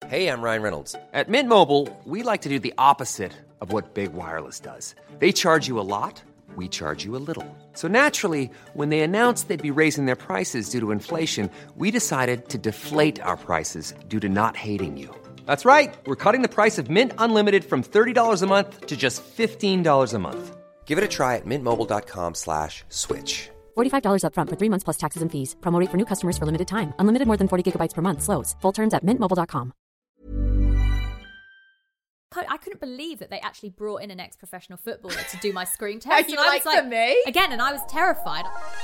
Hey, I'm Ryan Reynolds. At Mint Mobile, we like to do the opposite of what Big Wireless does. They charge you a lot, we charge you a little. So naturally, when they announced they'd be raising their prices due to inflation, we decided to deflate our prices due to not hating you. That's right. We're cutting the price of Mint Unlimited from $30 a month to just $15 a month. Give it a try at mintmobile.com/switch. $45 up front for 3 months plus taxes and fees. Promo rate for new customers for limited time. Unlimited more than 40 gigabytes per month. Slows full terms at mintmobile.com. I couldn't believe that they actually brought in an ex-professional footballer to do my screen test. You like for me? Again, and I was terrified.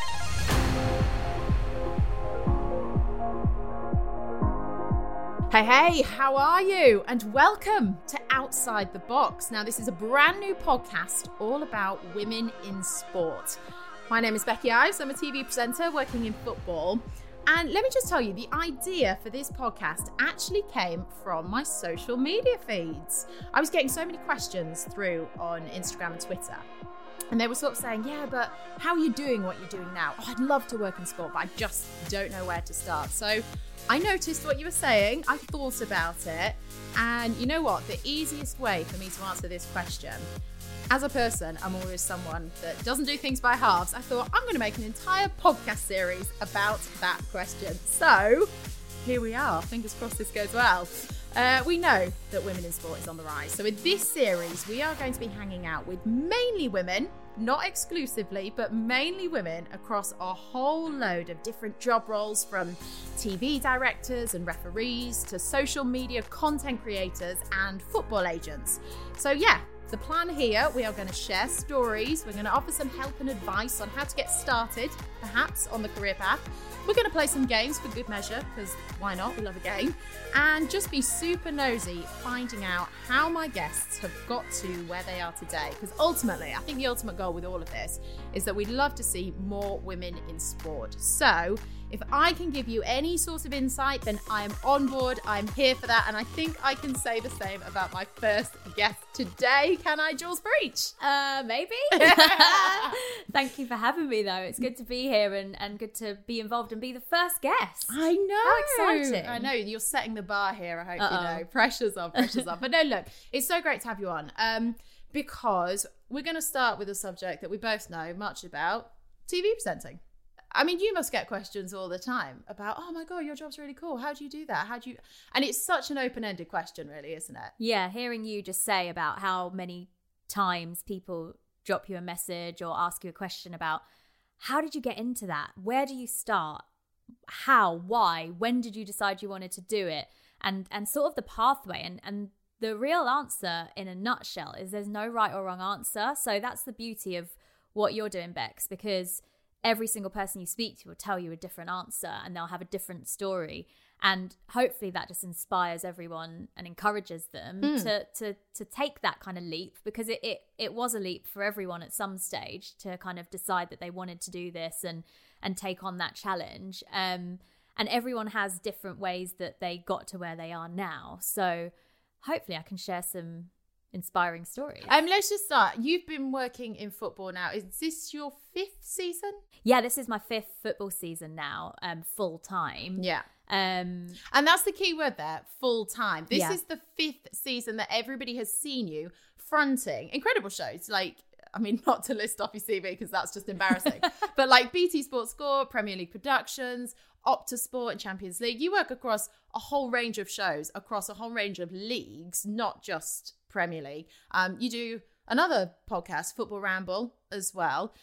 Hey, how are you? And welcome to Outside the Box. Now, this is a brand new podcast all about women in sport. My name is Becky Ives. I'm a TV presenter working in football. And let me just tell you, the idea for this podcast actually came from my social media feeds. I was getting so many questions through on Instagram and Twitter. And they were sort of saying, yeah, but how are you doing what you're doing now? Oh, I'd love to work in sport, but I just don't know where to start. So I noticed what you were saying. I thought about it. And you know what? The easiest way for me to answer this question, as a person, I'm always someone that doesn't do things by halves. I thought I'm going to make an entire podcast series about that question. So here we are. Fingers crossed this goes well. We know that women in sport is on the rise. So in this series, we are going to be hanging out with mainly women, not exclusively, but mainly women across a whole load of different job roles, from TV directors and referees to social media content creators and football agents. So yeah, the plan here, we are going to share stories. We're going to offer some help and advice on how to get started, perhaps on the career path. We're going to play some games for good measure, because why not? We love a game. And just be super nosy, finding out how my guests have got to where they are today. Because ultimately, I think the ultimate goal with all of this is that we'd love to see more women in sport. So if I can give you any sort of insight, then I am on board. I'm here for that. And I think I can say the same about my first guest today. Can I, Jules Breach? Maybe. Thank you for having me, though. It's good to be here and good to be involved and be the first guest. I know. How exciting. I know. You're setting the bar here, I hope you know. Pressure's on. But no, look, it's so great to have you on because we're going to start with a subject that we both know much about, TV presenting. I mean, you must get questions all the time about, oh my God, your job's really cool. How do you do that? And it's such an open-ended question, really, isn't it? Yeah, hearing you just say about how many times people drop you a message or ask you a question about, how did you get into that? Where do you start? How? Why? When did you decide you wanted to do it? And sort of the pathway. And the real answer in a nutshell is there's no right or wrong answer. So that's the beauty of what you're doing, Bex, because every single person you speak to will tell you a different answer and they'll have a different story. And hopefully that just inspires everyone and encourages them to take that kind of leap, because it was a leap for everyone at some stage to kind of decide that they wanted to do this and take on that challenge. And everyone has different ways that they got to where they are now. So hopefully I can share some inspiring stories. Let's just start. You've been working in football now. Is this your 5th season? Yeah, this is my 5th football season now, full time. Yeah. And that's the key word there, full time. This is the 5th season that everybody has seen you fronting incredible shows. Like, I mean, not to list off your CV because that's just embarrassing, but like BT Sport Score, Premier League Productions, Opta Sport and Champions League. You work across a whole range of shows, across a whole range of leagues, not just Premier League. You do another podcast, Football Ramble, as well,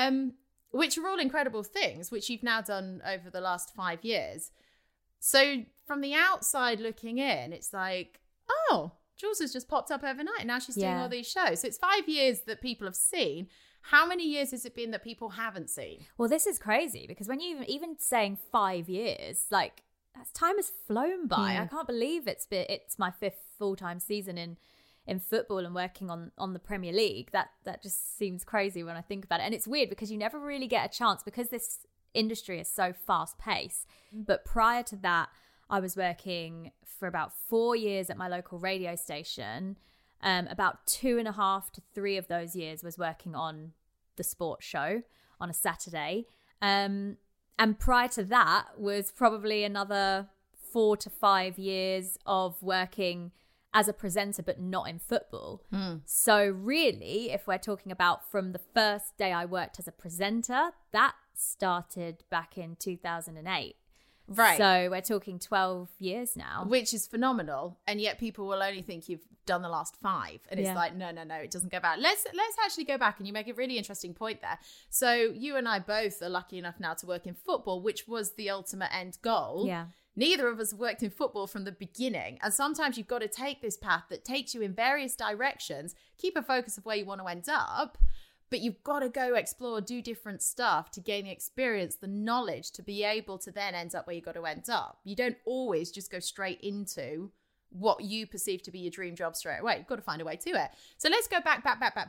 which are all incredible things, which you've now done over the last 5 years. So from the outside looking in, it's like, oh, Jules has just popped up overnight and now she's doing all these shows. So it's 5 years that people have seen. How many years has it been that people haven't seen? Well, this is crazy because when you even saying 5 years, like, time has flown by. I can't believe it's my 5th full-time season in football and working on the Premier League. That just seems crazy when I think about it. And it's weird because you never really get a chance because this industry is so fast-paced. But prior to that, I was working for about 4 years at my local radio station. About 2.5 to 3 of those years was working on the sports show on a Saturday. And prior to that was probably another 4 to 5 years of working as a presenter, but not in football. So really, if we're talking about from the first day I worked as a presenter, that started back in 2008. Right. So we're talking 12 years now. Which is phenomenal. And yet people will only think you've done the last 5. And it's like, no, it doesn't go back. Let's actually go back. And you make a really interesting point there. So you and I both are lucky enough now to work in football, which was the ultimate end goal. Yeah. Neither of us have worked in football from the beginning. And sometimes you've got to take this path that takes you in various directions, keep a focus of where you want to end up, but you've got to go explore, do different stuff to gain the experience, the knowledge to be able to then end up where you've got to end up. You don't always just go straight into what you perceive to be your dream job straight away. You've got to find a way to it. So let's go back.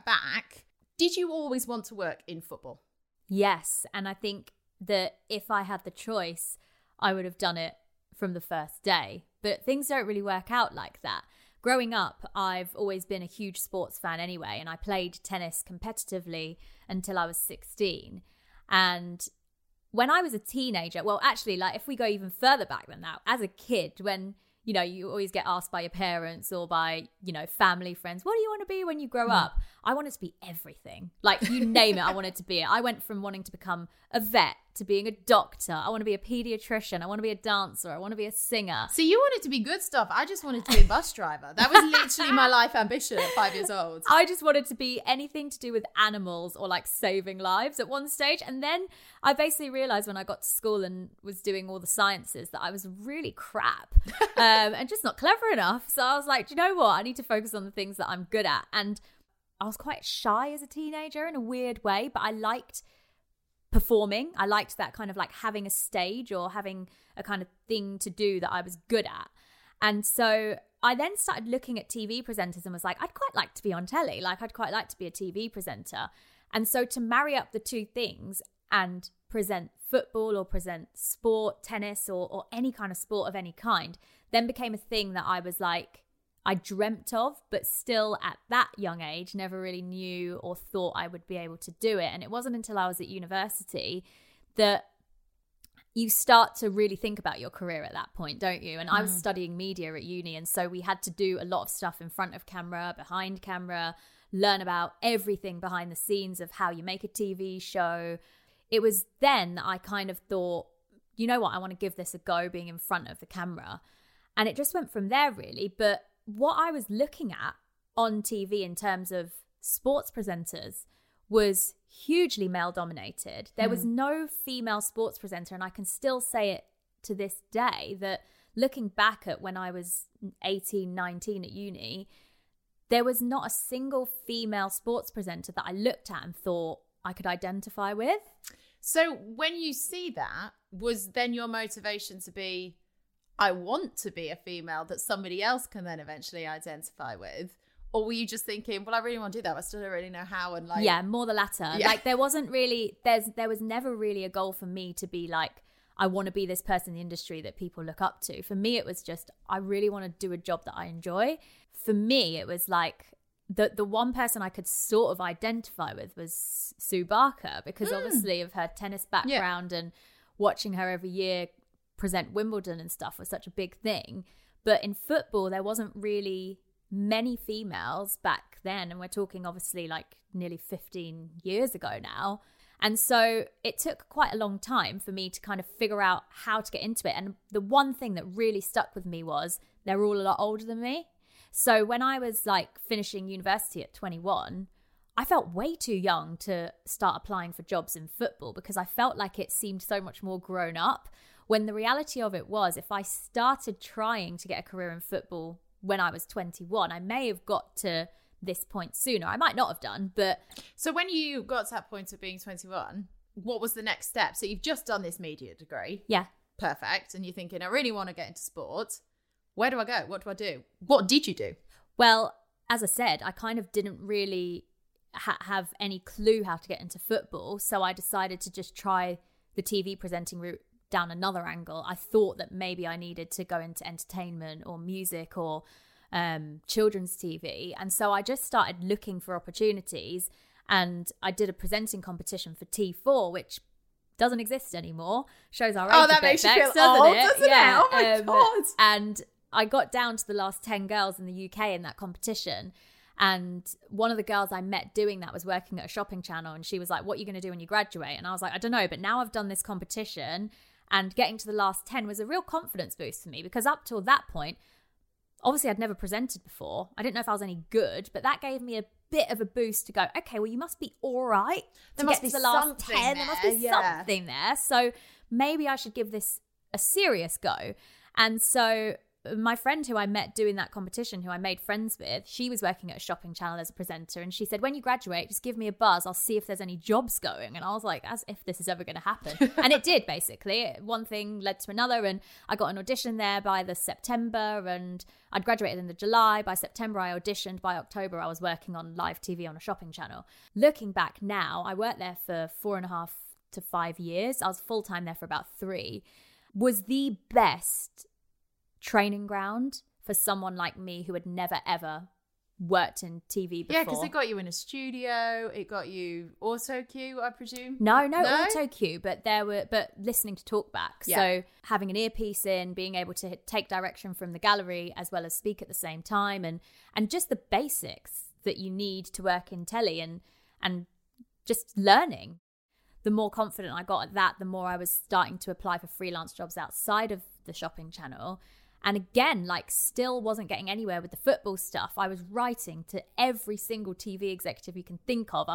Did you always want to work in football? Yes. And I think that if I had the choice, I would have done it from the first day. But things don't really work out like that. Growing up, I've always been a huge sports fan anyway, and I played tennis competitively until I was 16. And when I was a teenager, well, actually, like if we go even further back than that, as a kid, when, you know, you always get asked by your parents or by, you know, family, friends, what do you want to be when you grow up? I wanted to be everything. Like, you name it, I wanted to be it. I went from wanting to become a vet to being a doctor. I want to be a pediatrician. I want to be a dancer. I want to be a singer. So you wanted to be good stuff. I just wanted to be a bus driver. That was literally my life ambition at 5 years old. I just wanted to be anything to do with animals or like saving lives at one stage. And then I basically realized when I got to school and was doing all the sciences that I was really crap and just not clever enough. So I was like, do you know what? I need to focus on the things that I'm good at. And I was quite shy as a teenager in a weird way, but I liked performing. I liked that kind of like having a stage or having a kind of thing to do that I was good at. And so I then started looking at TV presenters and was like, I'd quite like to be on telly. Like, I'd quite like to be a TV presenter. And so to marry up the two things and present football or present sport, tennis or any kind of sport of any kind, then became a thing that I was like, I dreamt of, but still at that young age, never really knew or thought I would be able to do it. And it wasn't until I was at university that you start to really think about your career at that point, don't you? And I was studying media at uni. And so we had to do a lot of stuff in front of camera, behind camera, learn about everything behind the scenes of how you make a TV show. It was then that I kind of thought, you know what, I want to give this a go, being in front of the camera. And it just went from there, really. But what I was looking at on TV in terms of sports presenters was hugely male dominated. There was no female sports presenter. And I can still say it to this day that looking back at when I was 18, 19 at uni, there was not a single female sports presenter that I looked at and thought I could identify with. So when you see that, was then your motivation to be, I want to be a female that somebody else can then eventually identify with? Or were you just thinking, well, I really want to do that, but I still don't really know how? And like, yeah, more the latter. Yeah. Like there was never really a goal for me to be like, I want to be this person in the industry that people look up to. For me, it was just, I really want to do a job that I enjoy. For me, it was like the one person I could sort of identify with was Sue Barker, because obviously of her tennis background and watching her every year present Wimbledon and stuff was such a big thing. But in football, there wasn't really many females back then. And we're talking obviously like nearly 15 years ago now. And so it took quite a long time for me to kind of figure out how to get into it. And the one thing that really stuck with me was they're all a lot older than me. So when I was like finishing university at 21, I felt way too young to start applying for jobs in football because I felt like it seemed so much more grown up. When the reality of it was, if I started trying to get a career in football when I was 21, I may have got to this point sooner. I might not have done, but... So when you got to that point of being 21, what was the next step? So you've just done this media degree. Yeah. Perfect. And you're thinking, I really want to get into sport. Where do I go? What do I do? What did you do? Well, as I said, I kind of didn't really have any clue how to get into football. So I decided to just try the TV presenting route down another angle. I thought that maybe I needed to go into entertainment or music or children's TV. And so I just started looking for opportunities, and I did a presenting competition for T4, which doesn't exist anymore. Shows our age. Oh, that makes you feel old, doesn't it? Oh my God. And I got down to the last 10 girls in the UK in that competition. And one of the girls I met doing that was working at a shopping channel. And she was like, what are you going to do when you graduate? And I was like, I don't know. But now I've done this competition, and getting to the last 10 was a real confidence boost for me, because up till that point, obviously I'd never presented before. I didn't know if I was any good, but that gave me a bit of a boost to go, okay, well, you must be all right to get to the last 10. There must be something there. So maybe I should give this a serious go. And so my friend who I met doing that competition, who I made friends with, she was working at a shopping channel as a presenter. And she said, when you graduate, just give me a buzz. I'll see if there's any jobs going. And I was like, as if this is ever going to happen. And it did, basically. One thing led to another. And I got an audition there by the September. And I'd graduated in the July. By September, I auditioned. By October, I was working on live TV on a shopping channel. Looking back now, I worked there for 4.5 to 5 years. I was full-time there for about 3. Was the best training ground for someone like me who had never ever worked in TV before. Yeah, because it got you in a studio, it got you auto cue, I presume. No auto cue, but listening to talkbacks. Yeah. So having an earpiece in, being able to take direction from the gallery as well as speak at the same time, and just the basics that you need to work in telly, and just learning. The more confident I got at that, the more I was starting to apply for freelance jobs outside of the shopping channel. And again, still wasn't getting anywhere with the football stuff. I was writing to every single TV executive you can think of.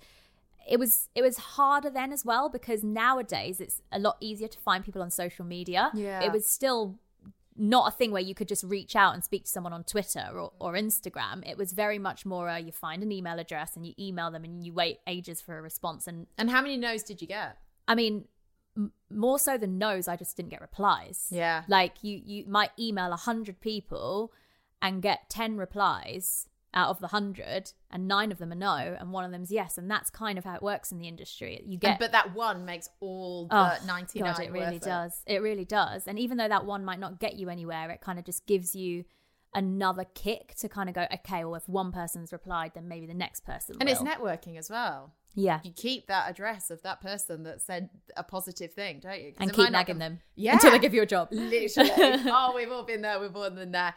It was harder then as well, because nowadays it's a lot easier to find people on social media. Yeah. It was still not a thing where you could just reach out and speak to someone on Twitter or Instagram. It was very much more you find an email address and you email them and you wait ages for a response. And how many no's did you get? I mean, more so than no's, I just didn't get replies. Yeah. You might email 100 people and get 10 replies out of the 100, and 9 of them are no, and 1 of them's yes. And that's kind of how it works in the industry. But that one makes all the 99 God, it really does. It really does. And even though that one might not get you anywhere, it kind of just gives you another kick to kind of go, okay, well, if one person's replied, then maybe the next person will. And it's networking as well. Yeah. You keep that address of that person that said a positive thing, don't you? And keep nagging them yeah. until they give you a job. Literally. Oh, we've all been there. We've all been there.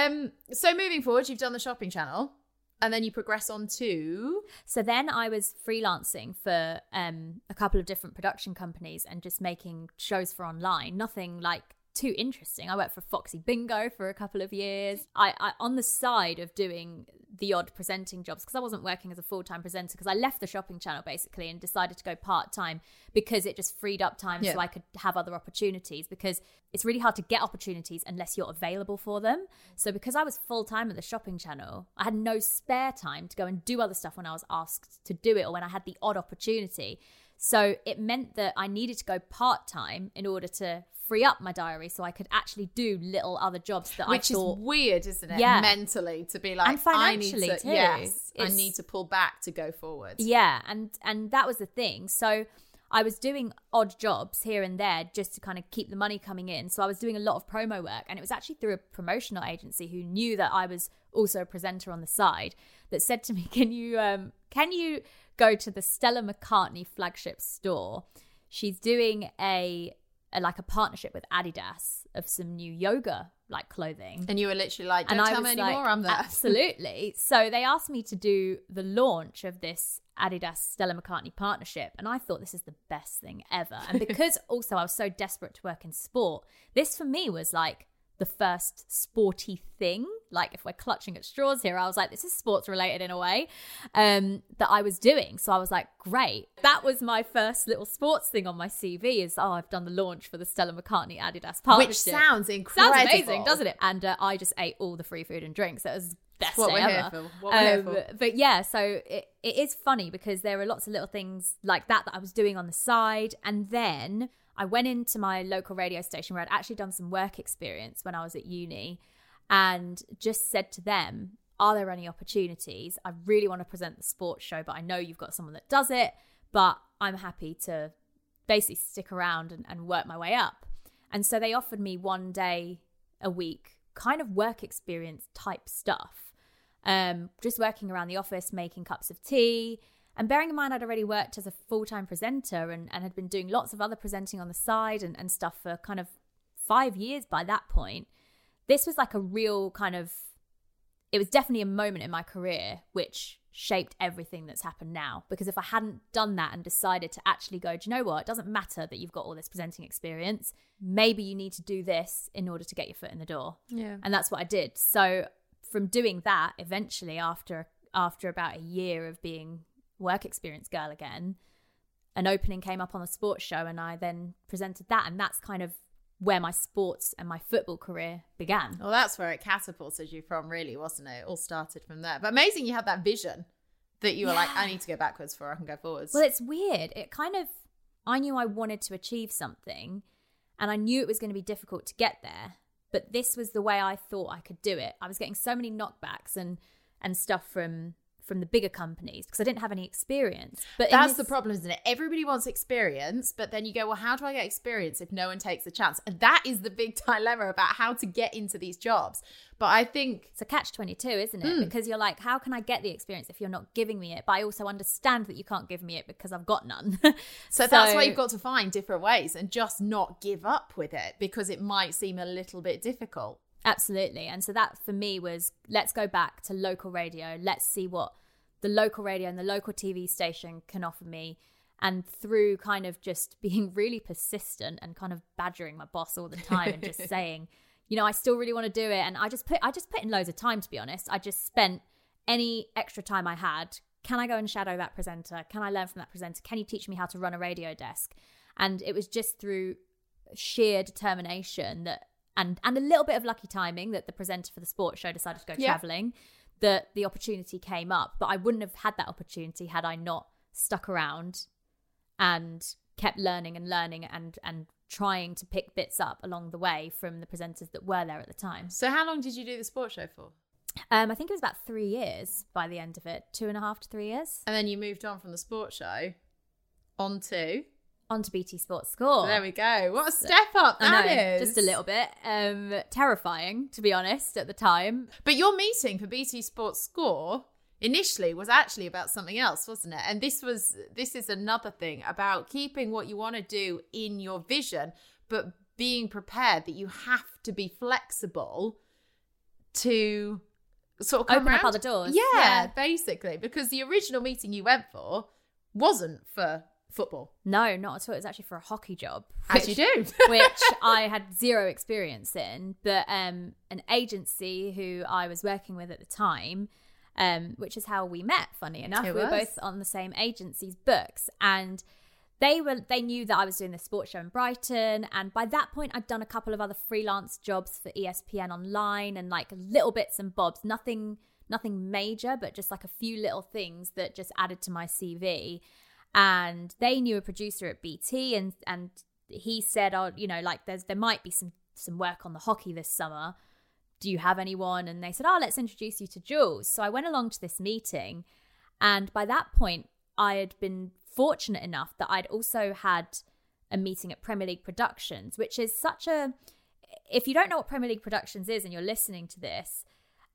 So moving forward, you've done the shopping channel, and then you progress on to... So then I was freelancing for a couple of different production companies and just making shows for online. Nothing too interesting. I worked for Foxy Bingo for a couple of years. I on the side of doing the odd presenting jobs, because I wasn't working as a full-time presenter, because I left the shopping channel basically and decided to go part-time because it just freed up time so I could have other opportunities, because it's really hard to get opportunities unless you're available for them. So because I was full-time at the shopping channel, I had no spare time to go and do other stuff when I was asked to do it or when I had the odd opportunity. So it meant that I needed to go part-time in order to free up my diary so I could actually do little other jobs that I thought... Which is weird, isn't it? Yeah. Mentally, to be like, and financially I need to, too. Yes, I need to pull back to go forward. Yeah, and that was the thing. So I was doing odd jobs here and there just to kind of keep the money coming in. So I was doing a lot of promo work, and it was actually through a promotional agency who knew that I was also a presenter on the side that said to me, can you go to the Stella McCartney flagship store? She's doing a partnership with Adidas of some new yoga clothing. And you were literally like, don't tell me anymore, I'm there. Absolutely. So they asked me to do the launch of this Adidas Stella McCartney partnership, and I thought this is the best thing ever. And because also I was so desperate to work in sport, this for me was the first sporty thing. If we're clutching at straws here, I was like, this is sports related in a way, that I was doing. So I was like, great. That was my first little sports thing on my CV is, I've done the launch for the Stella McCartney Adidas partnership. Which sounds incredible. Sounds amazing, doesn't it? And I just ate all the free food and drinks. It was best day ever. What we're here for. But yeah, so it is funny because there are lots of little things like that I was doing on the side. And then I went into my local radio station where I'd actually done some work experience when I was at uni, and just said to them, are there any opportunities? I really want to present the sports show, but I know you've got someone that does it, but I'm happy to basically stick around and work my way up. And so they offered me 1 day a week, kind of work experience type stuff. Just working around the office, making cups of tea, And bearing in mind, I'd already worked as a full-time presenter and had been doing lots of other presenting on the side and stuff for kind of 5 years by that point. This was like a real kind of, it was definitely a moment in my career which shaped everything that's happened now. Because if I hadn't done that and decided to actually go, do you know what? It doesn't matter that you've got all this presenting experience. Maybe you need to do this in order to get your foot in the door. Yeah. And that's what I did. So from doing that, eventually after about a year of being work experience girl again, an opening came up on the sports show and I then presented that. And that's kind of where my sports and my football career began. Well, that's where it catapulted you from, really, wasn't it? It all started from there. But amazing you had that vision that you were like, I need to go backwards before I can go forwards. Well, it's weird. It kind of, I knew I wanted to achieve something and I knew it was going to be difficult to get there. But this was the way I thought I could do it. I was getting so many knockbacks and stuff from the bigger companies because I didn't have any experience. But that's the problem, isn't it? Everybody wants experience, but then you go, well, how do I get experience if no one takes the chance? And that is the big dilemma about how to get into these jobs. But I think it's a catch-22, isn't it? Because you're like, how can I get the experience if you're not giving me it? But I also understand that you can't give me it because I've got none. So that's why you've got to find different ways and just not give up with it because it might seem a little bit difficult. Absolutely. And so that for me was, let's go back to local radio. Let's see what the local radio and the local TV station can offer me. And through kind of just being really persistent and kind of badgering my boss all the time and just saying, you know, I still really want to do it. And I just put in loads of time, to be honest. I just spent any extra time I had. Can I go and shadow that presenter? Can I learn from that presenter? Can you teach me how to run a radio desk? And it was just through sheer determination that, and a little bit of lucky timing that the presenter for the sports show decided to go traveling, that the opportunity came up. But I wouldn't have had that opportunity had I not stuck around and kept learning and trying to pick bits up along the way from the presenters that were there at the time. So how long did you do the sports show for? I think it was about 3 years by the end of it, 2.5 to 3 years. And then you moved on from the sports show onto BT Sports Score. There we go. What a step up that is. Just a little bit. Terrifying, to be honest, at the time. But your meeting for BT Sports Score initially was actually about something else, wasn't it? And this is another thing about keeping what you want to do in your vision, but being prepared that you have to be flexible to sort of open up other doors. Yeah, basically. Because the original meeting you went for wasn't for football. No, not at all. It was actually for a hockey job. As you do. Which I had zero experience in. But an agency who I was working with at the time, which is how we met, funny enough. We were both on the same agency's books. And they knew that I was doing this sports show in Brighton. And by that point, I'd done a couple of other freelance jobs for ESPN Online and like little bits and bobs. Nothing major, but just like a few little things that just added to my CV. And they knew a producer at BT and he said, oh, you know, like there might be some work on the hockey this summer. Do you have anyone? And they said, oh, let's introduce you to Jules. So I went along to this meeting. And by that point, I had been fortunate enough that I'd also had a meeting at Premier League Productions, which is such a, if you don't know what Premier League Productions is and you're listening to this,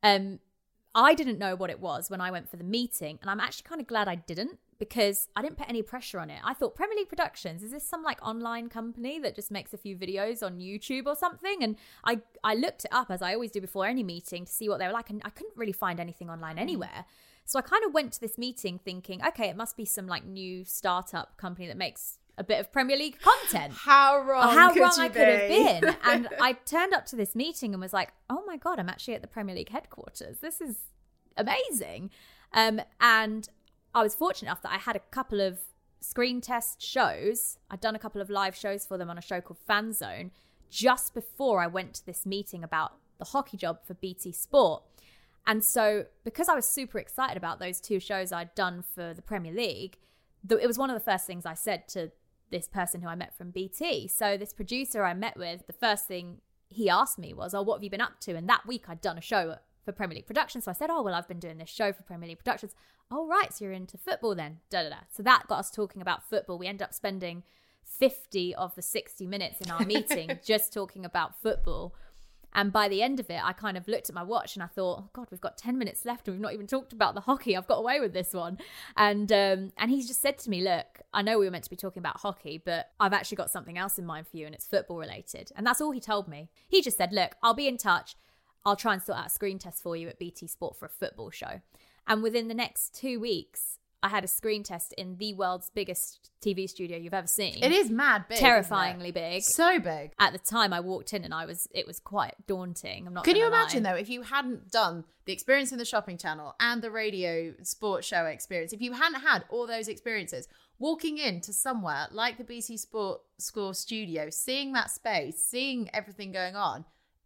I didn't know what it was when I went for the meeting. And I'm actually kind of glad I didn't, because I didn't put any pressure on it. I thought, Premier League Productions, is this some like online company that just makes a few videos on YouTube or something? And I looked it up, as I always do before any meeting, to see what they were like. And I couldn't really find anything online anywhere. So I kind of went to this meeting thinking, okay, it must be some like new startup company that makes a bit of Premier League content. How wrong I could have been. And I turned up to this meeting and was like, oh my God, I'm actually at the Premier League headquarters. This is amazing. And I was fortunate enough that I had a couple of screen test shows. I'd done a couple of live shows for them on a show called Fan Zone just before I went to this meeting about the hockey job for BT Sport. And so because I was super excited about those two shows I'd done for the Premier League, it was one of the first things I said to this person who I met from BT. So this producer I met with, the first thing he asked me was, oh, what have you been up to? And that week I'd done a show for Premier League Productions. So I said, oh, well, I've been doing this show for Premier League Productions. Oh, right, so you're into football then. So that got us talking about football. We ended up spending 50 of the 60 minutes in our meeting just talking about football. And by the end of it, I kind of looked at my watch and I thought, oh God, we've got 10 minutes left and we've not even talked about the hockey. I've got away with this one. And he just said to me, look, I know we were meant to be talking about hockey, but I've actually got something else in mind for you and it's football related. And that's all he told me. He just said, look, I'll be in touch. I'll try and sort out a screen test for you at BT Sport for a football show. And within the next 2 weeks, I had a screen test in the world's biggest TV studio you've ever seen. It is mad big. Terrifyingly big. So big. At the time I walked in and it was quite daunting. I'm not Can you gonna lie. imagine though, if you hadn't done the experience in the shopping channel and the radio sports show experience, if you hadn't had all those experiences, walking into somewhere like the BT Sport Score studio, seeing that space, seeing everything going on,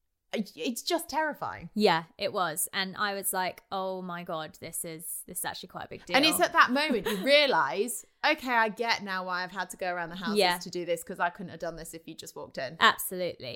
it's just terrifying. Yeah, it was. And I was like, oh my God, this is actually quite a big deal. And it's at that moment you realise, okay, I get now why I've had to go around the houses to do this, because I couldn't have done this if you just walked in. Absolutely.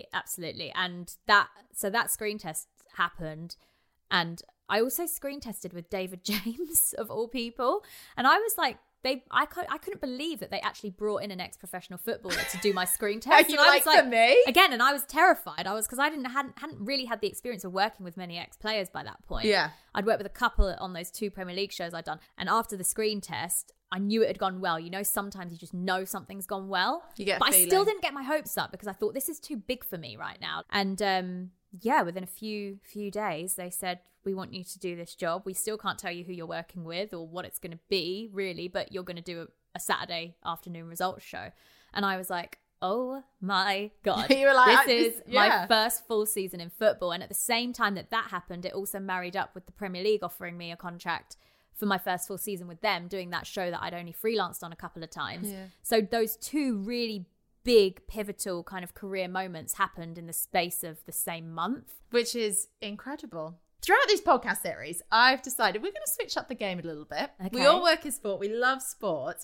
And that screen test happened. And I also screen tested with David James, of all people. And I was like, I couldn't believe that they actually brought in an ex-professional footballer to do my screen test. You like for me? Again, and I was terrified. Because I hadn't really had the experience of working with many ex-players by that point. Yeah. I'd worked with a couple on those 2 Premier League shows I'd done. And after the screen test, I knew it had gone well. You know, sometimes you just know something's gone well. But I still didn't get my hopes up because I thought this is too big for me right now. And within a few days, they said, we want you to do this job. We still can't tell you who you're working with or what it's going to be, really, but you're going to do a Saturday afternoon results show. And I was like, oh my God. You were like, this is my first full season in football. And at the same time that happened, it also married up with the Premier League offering me a contract for my first full season with them, doing that show that I'd only freelanced on a couple of times. Yeah. So those 2 really big, pivotal kind of career moments happened in the space of the same month. Which is incredible. Throughout this podcast series, I've decided we're going to switch up the game a little bit. Okay. We all work in sport. We love sport.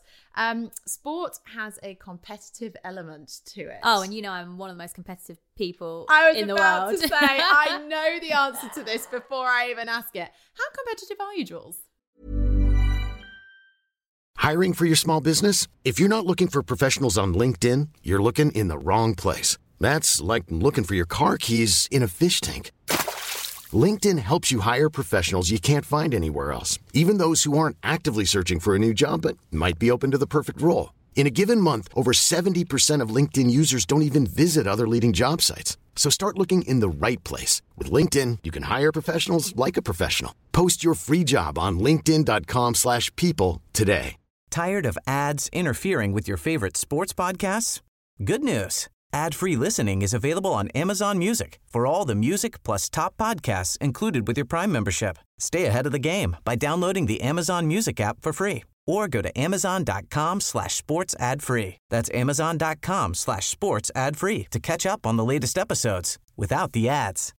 Sport has a competitive element to it. Oh, and you know I'm one of the most competitive people in the world. I was about to say, I know the answer to this before I even ask it. How competitive are you, Jules? Hiring for your small business? If you're not looking for professionals on LinkedIn, you're looking in the wrong place. That's like looking for your car keys in a fish tank. LinkedIn helps you hire professionals you can't find anywhere else, even those who aren't actively searching for a new job but might be open to the perfect role. In a given month, over 70% of LinkedIn users don't even visit other leading job sites. So start looking in the right place. With LinkedIn, you can hire professionals like a professional. Post your free job on linkedin.com/people today. Tired of ads interfering with your favorite sports podcasts? Good news. Ad-free listening is available on Amazon Music for all the music plus top podcasts included with your Prime membership. Stay ahead of the game by downloading the Amazon Music app for free or go to amazon.com/sports ad free. That's amazon.com/sports ad free to catch up on the latest episodes without the ads.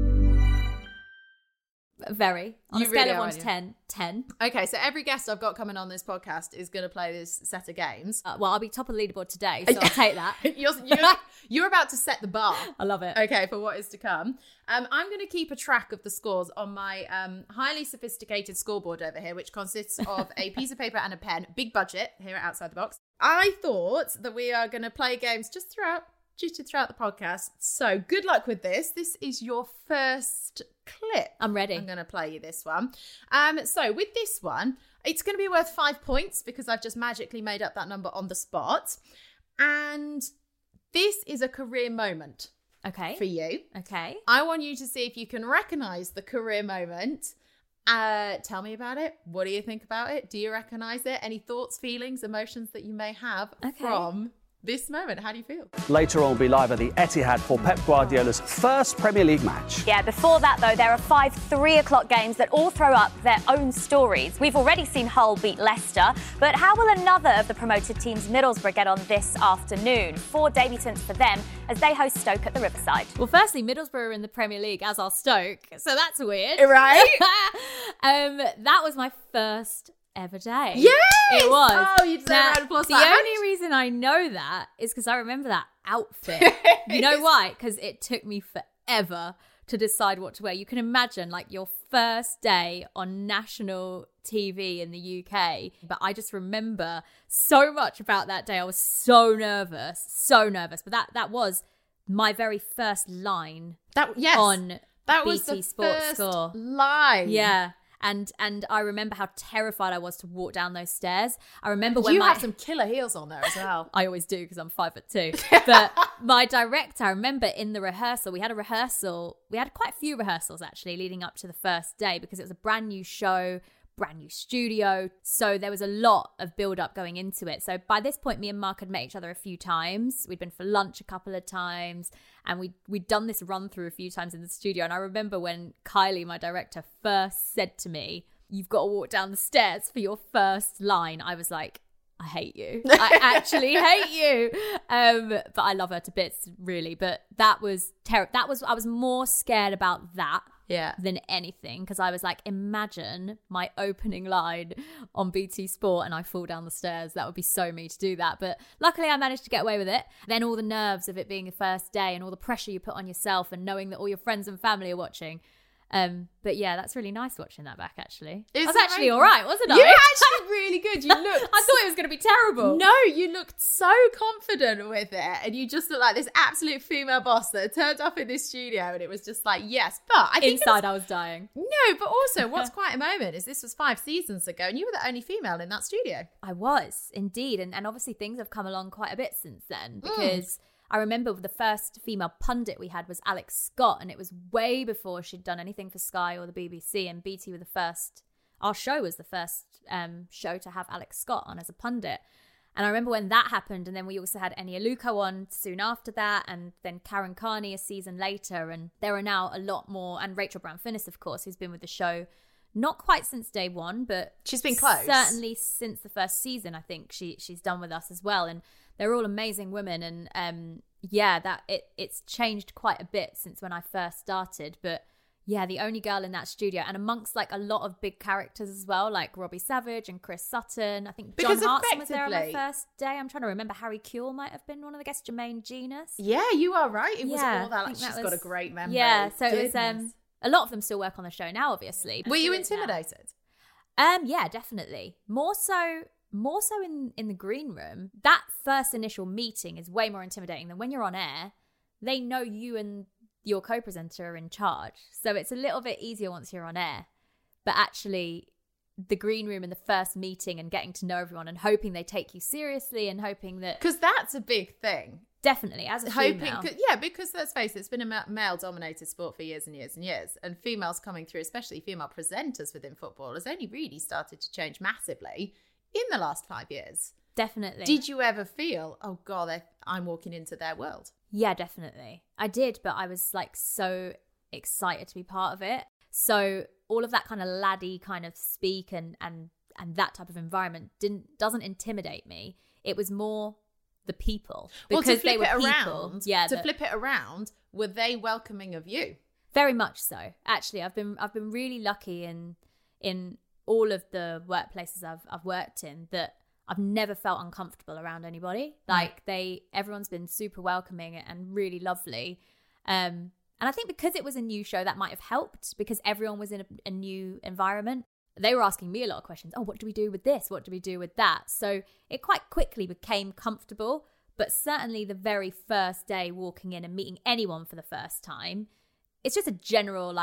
Very. On a scale of 1 to 10, 10. Okay, so every guest I've got coming on this podcast is going to play this set of games. Well, I'll be top of the leaderboard today, so I'll take that. You're about to set the bar. I love it. Okay, for what is to come. I'm going to keep a track of the scores on my highly sophisticated scoreboard over here, which consists of a piece of paper and a pen. Big budget here at Outside the Box. I thought that we are going to play games just throughout the podcast. So good luck with this. This is your first clip. I'm ready. I'm going to play you this one. So with this one, it's going to be worth 5 points because I've just magically made up that number on the spot. And this is a career moment. Okay. For you. Okay. I want you to see if you can recognize the career moment. Tell me about it. What do you think about it? Do you recognize it? Any thoughts, feelings, emotions that you may have from this moment? How do you feel? Later on, we'll be live at the Etihad for Pep Guardiola's first Premier League match. Yeah, before that, though, there are 5 3:00 games that all throw up their own stories. We've already seen Hull beat Leicester, but how will another of the promoted teams, Middlesbrough, get on this afternoon? 4 debutants for them as they host Stoke at the Riverside. Well, firstly, Middlesbrough are in the Premier League, as are Stoke, so that's weird. Right? That was my first ever day. Yes! It was. Oh, you deserve a round of applause. The only reason I know that is because I remember that outfit. You know why? Because it took me forever to decide what to wear. You can imagine like your first day on national TV in the UK. But I just remember so much about that day. I was so nervous. But that was my very first line that was BT the Sport first Score. line. Yeah. And I remember how terrified I was to walk down those stairs. I remember when you have some killer heels on there as well. I always do because I'm 5'2". But my director, I remember in the rehearsal, we had quite a few rehearsals actually leading up to the first day because it was a brand new show, brand new studio. So there was a lot of build up going into it. So by this point, me and Mark had met each other a few times. We'd been for lunch a couple of times and we'd done this run through a few times in the studio. And I remember when Kylie, my director, first said to me, "You've got to walk down the stairs for your first line." I was like, I hate you. I actually hate you. But I love her to bits, really. But that was terrible. I was more scared about that than anything because I was like, imagine my opening line on BT Sport and I fall down the stairs. That would be so me to do that. But luckily I managed to get away with it. Then all the nerves of it being the first day and all the pressure you put on yourself and knowing that all your friends and family are watching. But yeah, that's really nice watching that back, actually. I was actually all right, wasn't I? You were actually really good. You looked... I thought it was going to be terrible. No, you looked so confident with it. And you just looked like this absolute female boss that had turned up in this studio. And it was just like, yes. But I think inside I was dying. No, but also what's quite a moment is this was 5 seasons ago and you were the only female in that studio. I was, indeed. And obviously things have come along quite a bit since then because... I remember the first female pundit we had was Alex Scott, and it was way before she'd done anything for Sky or the BBC, and BT were the first, our show was the first show to have Alex Scott on as a pundit. And I remember when that happened, and then we also had Eni Aluko on soon after that, and then Karen Carney a season later, and there are now a lot more, and Rachel Brown-Finnis, of course, who's been with the show not quite since day one, but she's been close. Certainly since the first season, I think she's done with us as well, and they're all amazing women, and it's changed quite a bit since when I first started. But yeah, the only girl in that studio, and amongst like a lot of big characters as well, like Robbie Savage and Chris Sutton. I think John Hartson was there on my first day. I'm trying to remember. Harry Kewell might have been one of the guests. Jermaine Genus. Yeah, you are right. It was all that. Like, she's got a great memory. Yeah, so it was. A lot of them still work on the show now, obviously. Were you intimidated? Yeah, definitely. More so in the green room. That first initial meeting is way more intimidating than when you're on air. They know you and your co-presenter are in charge. So it's a little bit easier once you're on air. But actually, the green room and the first meeting and getting to know everyone and hoping they take you seriously and hoping that... Because that's a big thing. Definitely, as a female. Because let's face it, it's been a male-dominated sport for years and years and years. And females coming through, especially female presenters within football, has only really started to change massively in the last 5 years. Definitely. Did you ever feel, oh God, I'm walking into their world? Yeah, definitely. I did, but I was like so excited to be part of it. So all of that kind of laddie kind of speak and that type of environment doesn't intimidate me. It was more the people, because they were people. Yeah, to flip it around, were they welcoming of you? Very much so. Actually, I've been really lucky in all of the workplaces I've worked in that I've never felt uncomfortable around anybody. Like everyone's been super welcoming and really lovely. And I think because it was a new show, that might have helped because everyone was in a new environment. They were asking me a lot of questions. Oh, what do we do with this? What do we do with that? So it quite quickly became comfortable. But certainly the very first day walking in and meeting anyone for the first time, it's just a general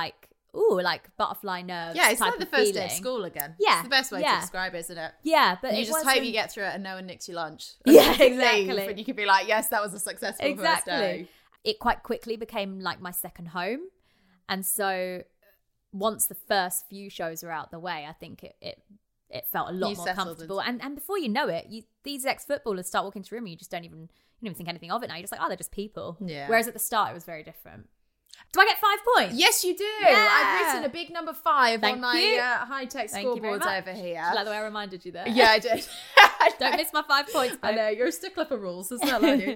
butterfly nerves. Yeah, it's type like the of first feeling. day of school again. Yeah. It's the best way to describe it, isn't it? Yeah, but you just hope you get through it and no one nicks your lunch. Yeah, exactly. And you can be like, yes, that was a successful first day. It quite quickly became like my second home. And so once the first few shows were out the way, I think it felt a lot more comfortable. And before you know it, these ex-footballers start walking into the room and you don't even think anything of it now. You're just like, oh, they're just people. Yeah. Whereas at the start, it was very different. Do I get 5 points? Yes, you do. Yeah. I've written a big number 5 on my high-tech Thank you very scoreboards much. over here. I like the way I reminded you there. Yeah, I did. Don't miss my 5 points, babe. I know, you're a stickler for rules as well, aren't you?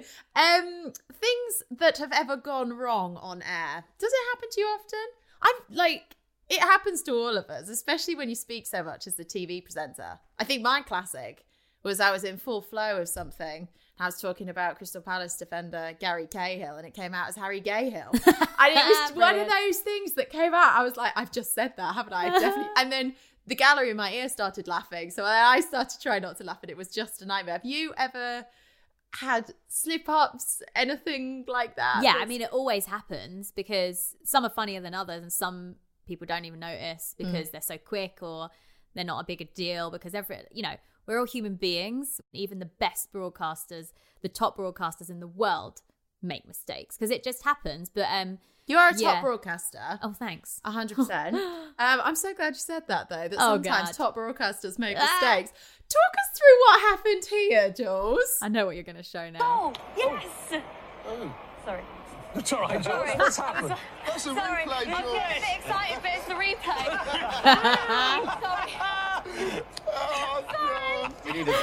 Things that have ever gone wrong on air. Does it happen to you often? It happens to all of us, especially when you speak so much as the TV presenter. I think my classic was I was in full flow of something. I was talking about Crystal Palace defender Gary Cahill, and it came out as Harry Gahill. And it was one of those things that came out. I was like, I've just said that, haven't I? Definitely. And then the gallery in my ear started laughing. So I started to try not to laugh, and it was just a nightmare. Have you ever had slip-ups, anything like that? Yeah, I mean, it always happens because some are funnier than others and some people don't even notice because they're so quick or they're not a bigger deal because we're all human beings. Even the best broadcasters, the top broadcasters in the world make mistakes because it just happens. But you are a top broadcaster. Oh, thanks. 100%. I'm so glad you said that, though, that sometimes top broadcasters make mistakes. Talk us through what happened here, Jules. I know what you're going to show now. Oh, yes. Oh. Sorry. It's all right, Jules. What's happened? That's a replay, Jules. I'm getting a bit excited, but it's the replay. Sorry. Oh, We needed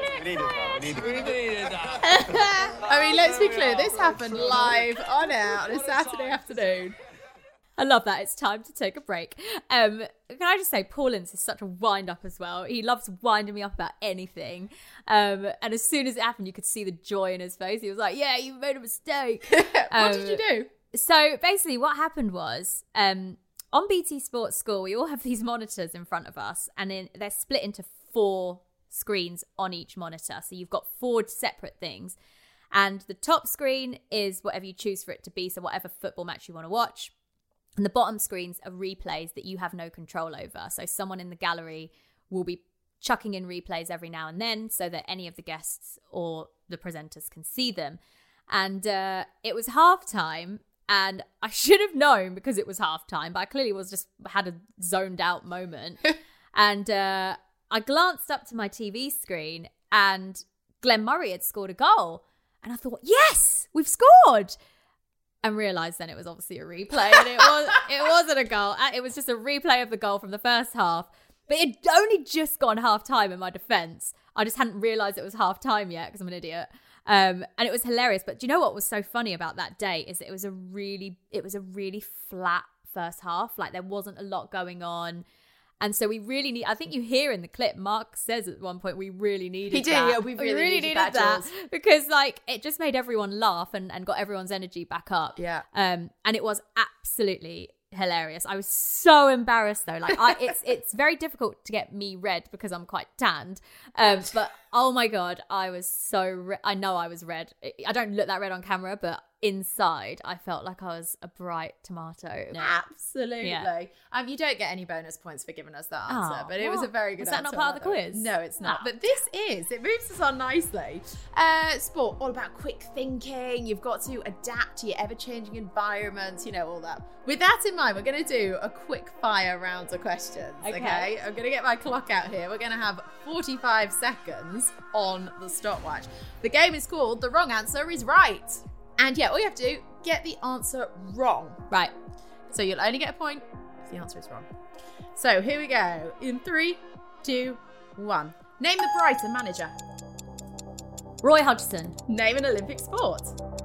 that. I mean, let's be clear. This happened live on air on a Saturday afternoon. I love that. It's time to take a break. Can I just say, Paul Ince is such a wind-up as well. He loves winding me up about anything. And as soon as it happened, you could see the joy in his face. He was like, yeah, you made a mistake. What did you do? So basically what happened was, on BT Sports School, we all have these monitors in front of us. And they're split into 4 screens on each monitor. So you've got 4 separate things. And the top screen is whatever you choose for it to be. So whatever football match you want to watch. And the bottom screens are replays that you have no control over. So someone in the gallery will be chucking in replays every now and then so that any of the guests or the presenters can see them. And it was halftime, and I should have known because it was halftime, but I clearly had a zoned out moment. And I glanced up to my TV screen and Glenn Murray had scored a goal. And I thought, yes, we've scored. And realised then it was obviously a replay, and it wasn't a goal. It was just a replay of the goal from the first half. But it only just gone half time in my defence. I just hadn't realised it was half time yet because I'm an idiot. And it was hilarious. But do you know what was so funny about that day is that it was a really flat first half. Like there wasn't a lot going on. And so we really need, I think you hear in the clip, Mark says at one point, we really needed that. He did, yeah, we really needed that. Because like, it just made everyone laugh and got everyone's energy back up. Yeah. And it was absolutely hilarious. I was so embarrassed though. Like it's very difficult to get me red because I'm quite tanned. But oh my God, I was so, I know I was red. I don't look that red on camera, but inside I felt like I was a bright tomato. No. Absolutely. Yeah. You don't get any bonus points for giving us that answer, but it was a very good answer. Was that not part of the quiz? No, it's not. But this is. It moves us on nicely. Sport, all about quick thinking. You've got to adapt to your ever-changing environments, all that. With that in mind, we're going to do a quick fire round of questions, okay? I'm going to get my clock out here. We're going to have 45 seconds on the stopwatch. The game is called The Wrong Answer is Right. And yeah, all you have to do, get the answer wrong. Right. So you'll only get a point if the answer is wrong. So here we go. In 3, 2, 1. Name the Brighton manager. Roy Hodgson. Name an Olympic sport.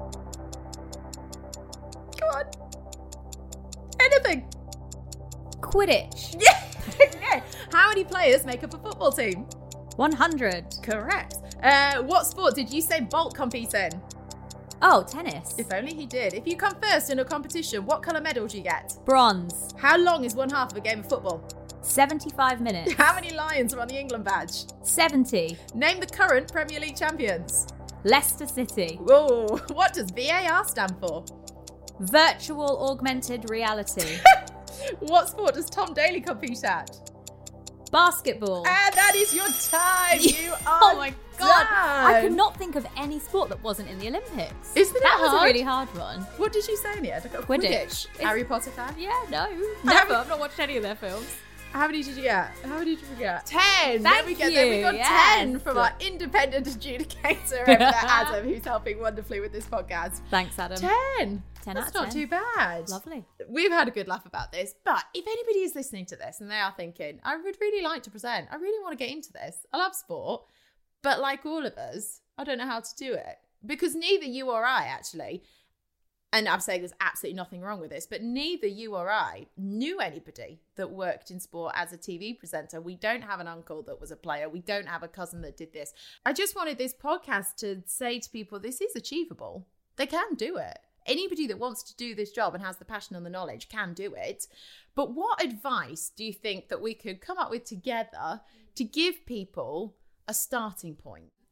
Come on. Anything. Quidditch. Yeah. How many players make up a football team? 100. Correct. What sport did Usain Bolt compete in? Oh, tennis. If only he did. If you come first in a competition, what colour medal do you get? Bronze. How long is one half of a game of football? 75 minutes. How many lions are on the England badge? 70. Name the current Premier League champions. Leicester City. Whoa. What does VAR stand for? Virtual augmented reality. What sport does Tom Daley compete at? Basketball. And that is your time. You are oh my God. done. I could not think of any sport that wasn't in the Olympics. Isn't that hard? was a really hard one. What did you say in the end? Quidditch. Harry Potter fan? Yeah, no. Never. I've not watched any of their films. How many did you get? How many did you get? 10. Thank there we go. you. Then we got Yes. 10 from our independent adjudicator over there, Adam, who's helping wonderfully with this podcast. Thanks, Adam. 10. 10 That's out of not 10. too bad. Lovely. We've had a good laugh about this, but if anybody is listening to this and they are thinking, I would really like to present, I really want to get into this. I love sport, but like all of us, I don't know how to do it. Because neither you or I actually, and I'm saying there's absolutely nothing wrong with this, but neither you or I knew anybody that worked in sport as a TV presenter. We don't have an uncle that was a player. We don't have a cousin that did this. I just wanted this podcast to say to people, this is achievable. They can do it. Anybody that wants to do this job and has the passion and the knowledge can do it. But what advice do you think that we could come up with together to give people a starting point?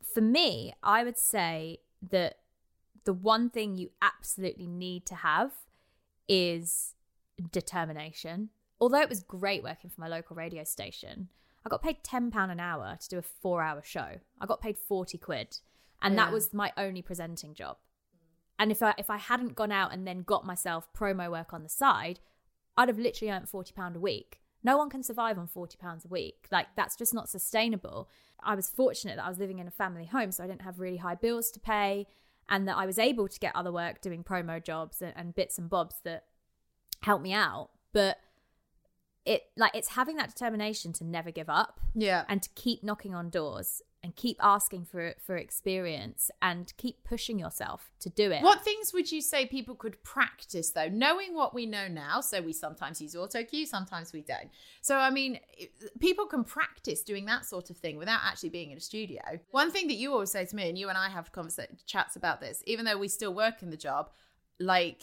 For me, I would say that the one thing you absolutely need to have is determination. Although it was great working for my local radio station, I got paid £10 an hour to do a 4-hour show. I got paid 40 quid. And that was my only presenting job. And if I hadn't gone out and then got myself promo work on the side, I'd have literally earned £40 a week. No one can survive on £40 a week. Like, that's just not sustainable. I was fortunate that I was living in a family home, so I didn't have really high bills to pay, and that I was able to get other work doing promo jobs and bits and bobs that helped me out. But it's having that determination to never give up, and to keep knocking on doors and keep asking for experience and keep pushing yourself to do it. What things would you say people could practice, though, knowing what we know now? So we sometimes use auto cue, sometimes we don't. So, I mean, people can practice doing that sort of thing without actually being in a studio. One thing that you always say to me, and you and I have chats about this, even though we still work in the job, like,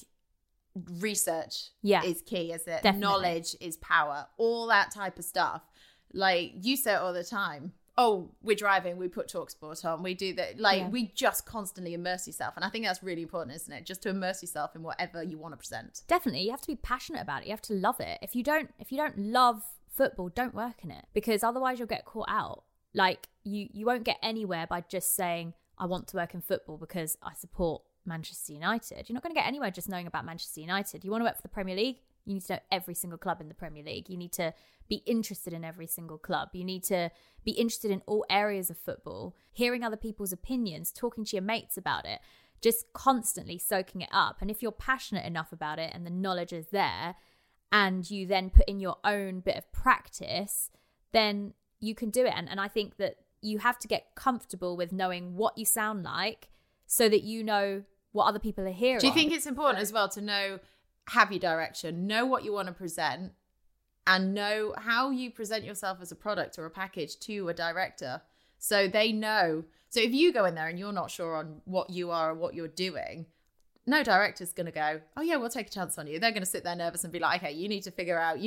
research is key, is it? Definitely. Knowledge is power, all that type of stuff. Like, you say it all the time. Oh, we're driving, we put TalkSport on, we do that. Like, we just constantly immerse yourself. And I think that's really important, isn't it? Just to immerse yourself in whatever you want to present. Definitely. You have to be passionate about it. You have to love it. If you don't love football, don't work in it, because otherwise you'll get caught out. Like, you won't get anywhere by just saying, I want to work in football because I support Manchester United. You're not going to get anywhere just knowing about Manchester United. You want to work for the Premier League? You need to know every single club in the Premier League. You need to be interested in every single club. You need to be interested in all areas of football, hearing other people's opinions, talking to your mates about it, just constantly soaking it up. And if you're passionate enough about it and the knowledge is there, and you then put in your own bit of practice, then you can do it. And I think that you have to get comfortable with knowing what you sound like so that you know what other people are hearing. Do you think it's important as well to have your direction, know what you want to present, and know how you present yourself as a product or a package to a director, so they know? So if you go in there and you're not sure on what you are or what you're doing, no director's going to go, oh yeah, we'll take a chance on you. They're going to sit there nervous and be like, okay, you need to figure out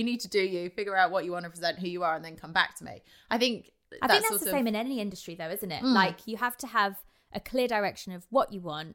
what you want to present, who you are, and then come back to me. I think that's the same in any industry, though, isn't it? Like, you have to have a clear direction of what you want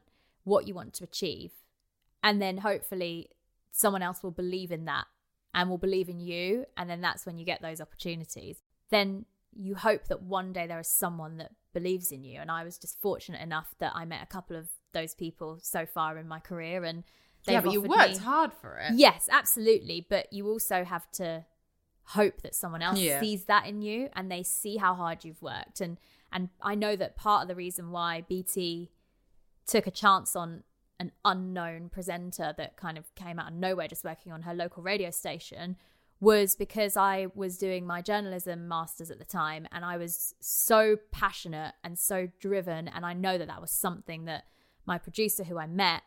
to achieve, and then hopefully someone else will believe in that and will believe in you, and then that's when you get those opportunities. Then you hope that one day there is someone that believes in you, and I was just fortunate enough that I met a couple of those people so far in my career, and but you worked hard for it. Yes, absolutely, but you also have to hope that someone else sees that in you, and they see how hard you've worked. And I know that part of the reason why BT took a chance on an unknown presenter that kind of came out of nowhere, just working on her local radio station, was because I was doing my journalism masters at the time, and I was so passionate and so driven, and I know that was something that my producer, who I met,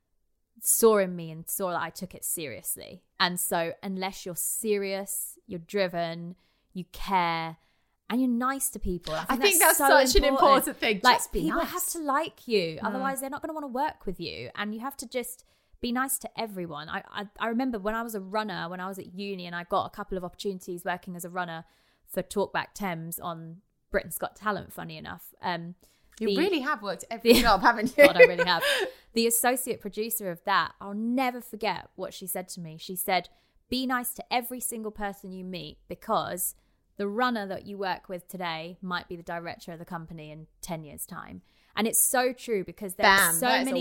saw in me and saw that I took it seriously. And so unless you're serious, you're driven, you care, and you're nice to people, I think that's so such an important thing. Like, just be people nice. have to like you, otherwise they're not going to want to work with you, and you have to just be nice to everyone. I remember when I was a runner, when I was at uni, and I got a couple of opportunities working as a runner for Talkback Thames on Britain's Got Talent, funny enough. You really have worked every job, haven't you? God, I really have. The associate producer of that, I'll never forget what she said to me. She said, be nice to every single person you meet, because the runner that you work with today might be the director of the company in 10 years' time. And it's so true, because there are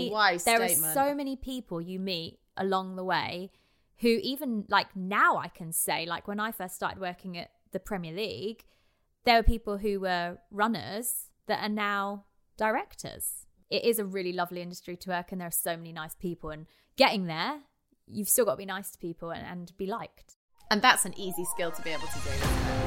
so many people you meet along the way who, even like now, I can say, like when I first started working at the Premier League, there were people who were runners that are now directors. It is a really lovely industry to work in. There are so many nice people, and getting there, you've still got to be nice to people and be liked. And that's an easy skill to be able to do, isn't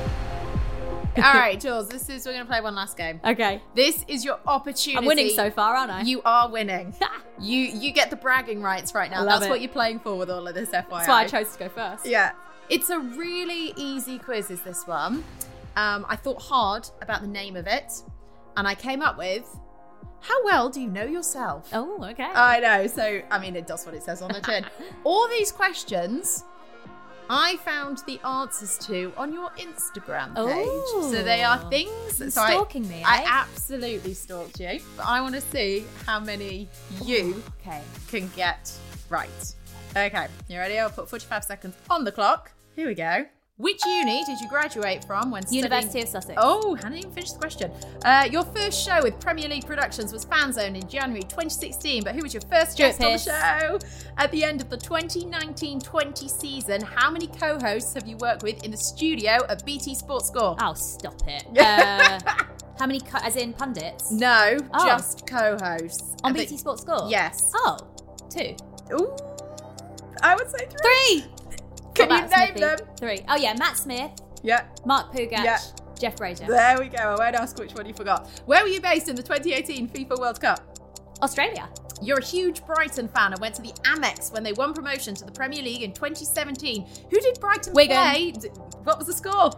it? All right, Jules, we're going to play one last game. Okay. This is your opportunity. I'm winning so far, aren't I? You are winning. You get the bragging rights right now. That's what you're playing for with all of this, FYI. That's why I chose to go first. Yeah. It's a really easy quiz, is this one. I thought hard about the name of it, and I came up with, how well do you know yourself? Oh, okay. I know. So, I mean, it does what it says on the tin. All these questions I found the answers to on your Instagram page. Oh. So they are things. You're So stalking me, I eh? absolutely stalked you. But I want to see how many you Okay. can get right. Okay, you ready? I'll put 45 seconds on the clock. Here we go. Which uni did you graduate from when studying? University of Sussex. Oh, I didn't even finish the question. Your first show with Premier League Productions was Fanzone in January 2016, but who was your first guest on the show? At the end of the 2019-20 season, how many co-hosts have you worked with in the studio at BT Sports Score? Oh, stop it. How many, as in pundits? No, Oh. just co-hosts. On I BT think- Sports Score? Yes. Oh, 2. Ooh, I would say 3. 3! Can What you about name Smithy? them? 3. Oh, yeah, Matt Smith, Yeah. Mark Pugac, Yeah. Jeff Brazier. There we go. I won't ask which one you forgot. Where were you based in the 2018 FIFA World Cup? Australia. You're a huge Brighton fan and went to the Amex when they won promotion to the Premier League in 2017. Who did Brighton Wigan. play? What was the score?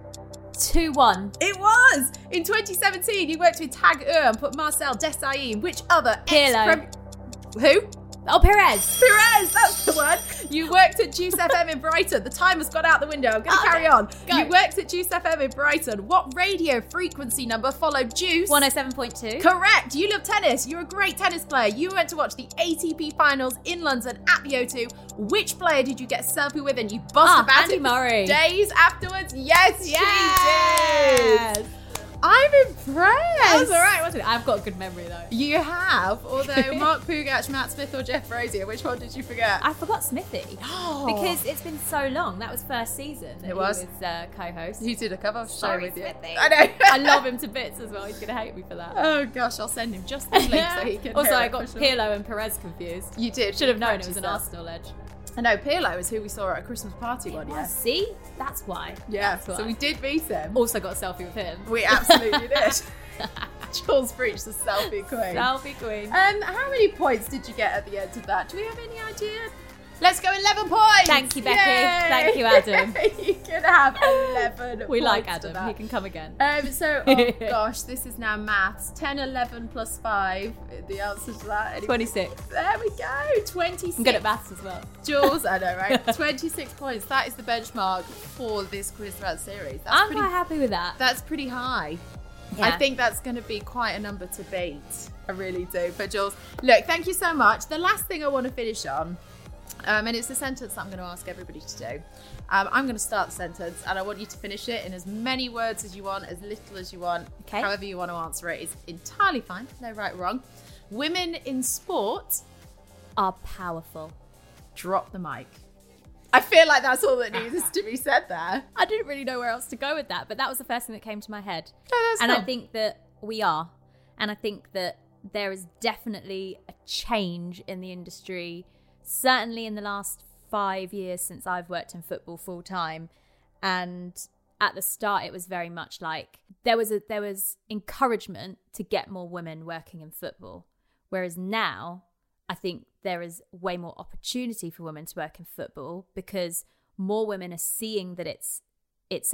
2-1. It was! In 2017, you worked with Tag and put Marcel Desailly in which other Pirlo. Who? Oh, Perez. Perez, that's the one. You worked at Juice FM in Brighton. The time has gone out the window. I'm going to carry on. Go. You worked at Juice FM in Brighton. What radio frequency number followed Juice? 107.2. Correct. You love tennis. You're a great tennis player. You went to watch the ATP finals in London at the O2. Which player did you get a selfie with and you buzzed about Andy it Murray. days afterwards? Yes, she Yes. did. I'm impressed. That was all right, wasn't it? I've got a good memory, though. You have, although Mark Pugac, Matt Smith or Jeff Brazier, which one did you forget? I forgot Smithy. Because it's been so long. That was first season. That It was. He was co-host. He did a cover show Sorry, with you. Smithy. I know. I love him to bits as well. He's going to hate me for that. Oh gosh, I'll send him just the link so he can Also, hear I it got for sure. Pirlo and Perez confused. You did. Should have known it Correct was an yourself. Arsenal edge. I know, Pirlo is who we saw at a Christmas party one year. See? That's why. Yeah, That's why. so we did meet him. Also got a selfie with him. We absolutely did. Jules Breach, the selfie queen. Selfie queen. How many points did you get at the end of that? Do we have any idea? Let's go 11 points. Thank you, Becky. Yay! Thank you, Adam. You can have 11 We points like for Adam. that. He can come again. So, oh gosh, this is now maths. 10, 11 plus 5. The answer to that. Anyway. 26. There we go. 26. I'm good at maths as well. Jules, I know, right? 26 points. That is the benchmark for this Quiz Thread series. That's I'm quite happy with that. That's pretty high. Yeah. I think that's going to be quite a number to beat. I really do. But Jules, look, thank you so much. The last thing I want to finish on, and it's a sentence that I'm going to ask everybody to do. I'm going to start the sentence and I want you to finish it in as many words as you want, as little as you want. Okay. However you want to answer it is entirely fine. No right or wrong. Women in sport, Are powerful. drop the mic. I feel like that's all that needs to be said there. I didn't really know where else to go with that, but that was the first thing that came to my head. that's And I cool. think that we are. And I think that there is definitely a change in the industry, certainly in the last 5 years since I've worked in football full time. And at the start, it was very much like there was encouragement to get more women working in football. Whereas now, I think there is way more opportunity for women to work in football because more women are seeing that it's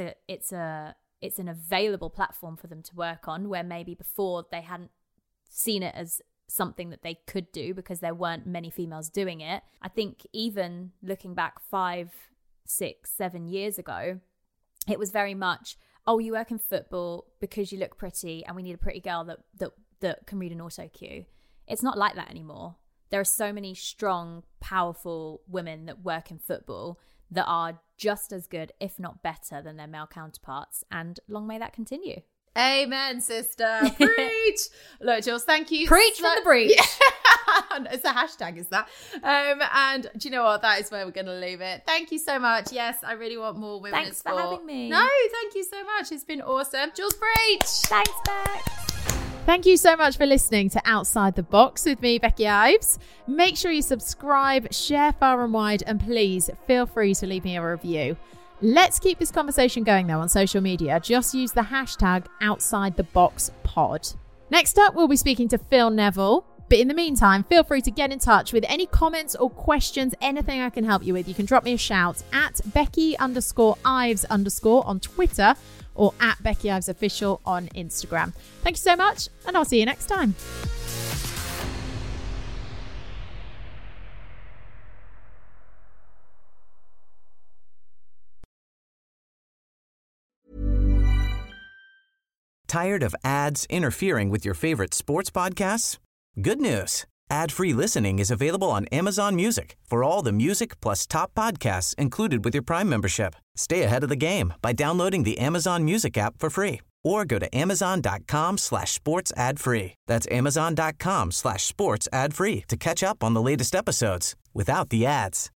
an available platform for them to work on, where maybe before they hadn't seen it as something that they could do because there weren't many females doing it. I think even looking back 5, 6, 7 years ago, it was very much, oh, you work in football because you look pretty and we need a pretty girl that can read an auto cue. It's not like that anymore. There are so many strong, powerful women that work in football that are just as good, if not better, than their male counterparts. And long may that continue. Amen, sister. Preach. Look, Jules, thank you. Preach from the breach. Yeah. It's a hashtag, is that? And do you know what? That is where we're going to leave it. Thank you so much. Yes, I really want more women in Thanks for sport. having me. No, thank you so much. It's been awesome. Jules, preach. Thanks, Beck. Thank you so much for listening to Outside the Box with me, Becky Ives. Make sure you subscribe, share far and wide, and please feel free to leave me a review. Let's keep this conversation going though on social media. Just use the hashtag OutsideTheBoxPod. Next up, we'll be speaking to Phil Neville. But in the meantime, feel free to get in touch with any comments or questions, anything I can help you with. You can drop me a shout at Becky_Ives_ on Twitter or at Becky Ives Official on Instagram. Thank you so much, and I'll see you next time. Tired of ads interfering with your favorite sports podcasts? Good news. Ad-free listening is available on Amazon Music for all the music plus top podcasts included with your Prime membership. Stay ahead of the game by downloading the Amazon Music app for free or go to amazon.com/sports ad free. That's amazon.com/sports ad free to catch up on the latest episodes without the ads.